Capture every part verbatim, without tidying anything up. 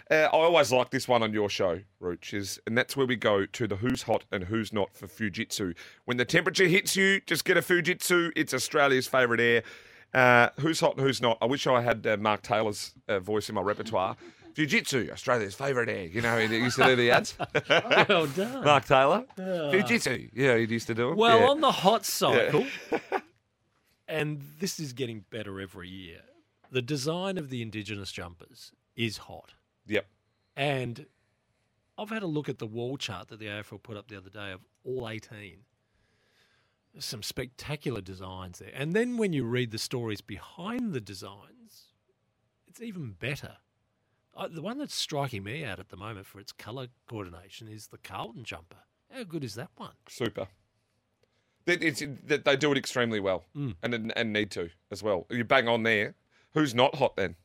Uh, I always like this one on your show, Rooch, is, and that's where we go to the who's hot and who's not for Fujitsu. When the temperature hits you, just get a Fujitsu. It's Australia's favourite air. Uh, who's hot and who's not? I wish I had uh, Mark Taylor's uh, voice in my repertoire. Fujitsu, Australia's favourite air. You know, he used to do the ads. Well done. Mark Taylor. Uh, Fujitsu. Yeah, he used to do it. Well, yeah. on the hot cycle, yeah. And this is getting better every year, the design of the Indigenous jumpers is hot. Yep. And I've had a look at the wall chart that the A F L put up the other day of all eighteen. There's some spectacular designs there. And then when you read the stories behind the designs, it's even better. Uh, the one that's striking me out at the moment for its colour coordination is the Carlton jumper. How good is that one? Super. It, it's, it, they do it extremely well mm. and and need to as well. You bang on there. Who's not hot then?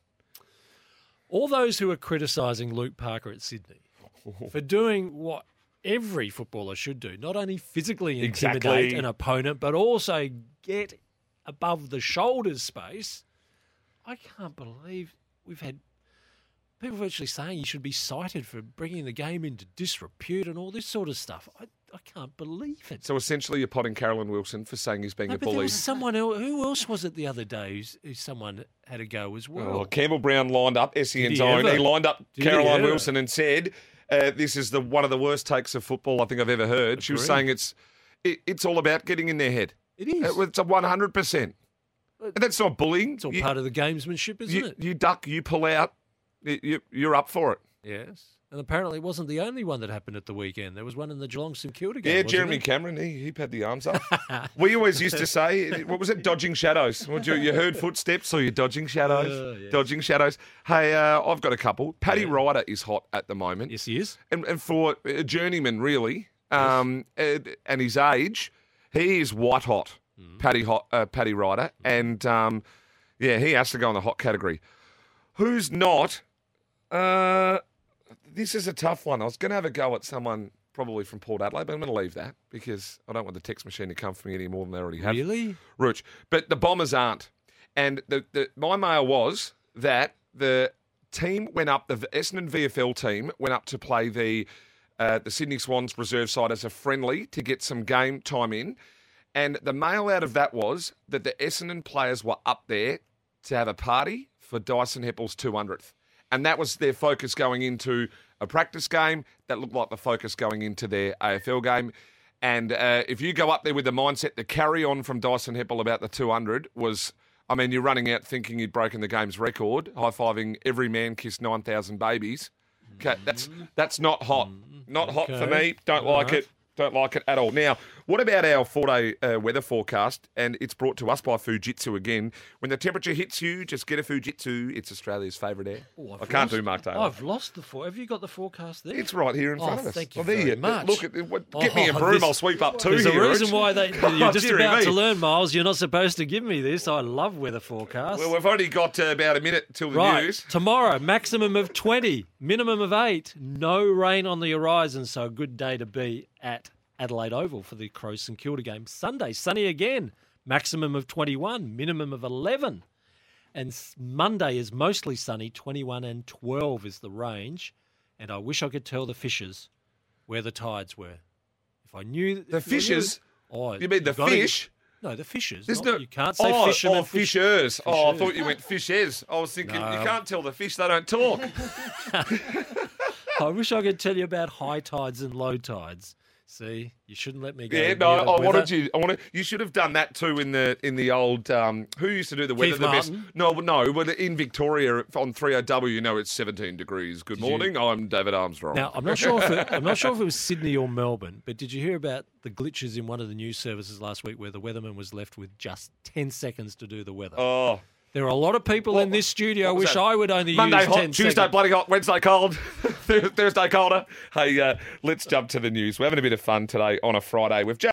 All those who are criticising Luke Parker at Sydney for doing what every footballer should do, not only physically intimidate exactly. an opponent, but also get above the shoulders space. I can't believe we've had people virtually saying he should be cited for bringing the game into disrepute and all this sort of stuff. I, I can't believe it. So essentially you're potting Carolyn Wilson for saying he's being no, a but bully. There was someone else, who else was it the other day who's, who someone had a go as well? Oh, Campbell Brown lined up S E N's own. He, he lined up Did Caroline Wilson and said, uh, this is the one of the worst takes of football I think I've ever heard. Agreed. She was saying it's it, it's all about getting in their head. It is. It's a one hundred percent. And that's not bullying. It's all you, part of the gamesmanship, isn't you, it? You duck, you pull out, you, you're up for it. Yes. And apparently it wasn't the only one that happened at the weekend. There was one in the Geelong St Kilda game. Yeah, wasn't Jeremy it? Cameron, he, he had the arms up. We always used to say, what was it, dodging shadows? What you, you heard footsteps or you're dodging shadows? Uh, yes. Dodging shadows. Hey, uh, I've got a couple. Paddy Yeah. Ryder is hot at the moment. Yes, he is. And, and for a journeyman, really, um, and, and his age, he is white hot, mm. Paddy, hot, uh, Paddy Ryder. Mm. And, um, yeah, he has to go in the hot category. Who's not... Uh, This is a tough one. I was going to have a go at someone probably from Port Adelaide, but I'm going to leave that because I don't want the text machine to come for me any more than they already have. Really? Rooch. But the Bombers aren't. And the, the my mail was that the team went up, the Essendon V F L team went up to play the uh, the Sydney Swans reserve side as a friendly to get some game time in. And the mail out of that was that the Essendon players were up there to have a party for Dyson Heppell's two hundredth. And that was their focus going into a practice game. That looked like the focus going into their A F L game. And uh, if you go up there with the mindset, the carry on from Dyson Heppell about the two hundred was, I mean, you're running out thinking you'd broken the game's record, high-fiving every man kissed nine thousand babies. Okay, that's that's not hot. Not hot Okay. for me. Don't All like right. it. Don't like it at all. Now, what about our four-day uh, weather forecast? And it's brought to us by Fujitsu again. When the temperature hits you, just get a Fujitsu. It's Australia's favourite air. Oh, I've I can't lost- do Mark Taylor. I've lost the four. Have you got the forecast there? It's right here in Oh, front of us. thank you Well, there very you much. Look, at, what, get me a Oh, broom. this- I'll sweep up two There's here. a reason Rich. why they, Oh, you're just dearie about me. to learn, Miles. You're not supposed to give me this. I love weather forecasts. Well, we've only got uh, about a minute till the right, news. tomorrow, maximum of twenty, minimum of eight. No rain on the horizon, so a good day to be at Adelaide Oval for the Crows St Kilda game. Sunday, sunny again, maximum of twenty-one, minimum of eleven. And s- Monday is mostly sunny, twenty-one and twelve is the range. And I wish I could tell the fishers where the tides were. If I knew... The if I knew- fishers? Oh, You mean the you've gotta get- fish? No, the fishers. There's not- no- you can't say oh, fishermen. Oh, fish- fishers. Oh, I Fishers. thought you went fishers. I was thinking, No. you can't tell the fish, they don't talk. I wish I could tell you about high tides and low tides. See, you shouldn't let me go. Yeah, near no, the I weather. wanted you. I wanted you should have done that too in the in the old. Um, who used to do the weather Keith the best? Martin? No, no, but in Victoria on three O W, you know it's seventeen degrees. Good Did you- morning. I'm David Armstrong. Now, I'm not sure if it, I'm not sure if it was Sydney or Melbourne, but did you hear about the glitches in one of the news services last week where the weatherman was left with just ten seconds to do the weather? oh, There are a lot of people What- in this studio what was wish that? I would only Monday use hot, ten Tuesday seconds. bloody hot, Wednesday cold, Thursday colder. Hey, uh, let's jump to the news. We're having a bit of fun today on a Friday. We've just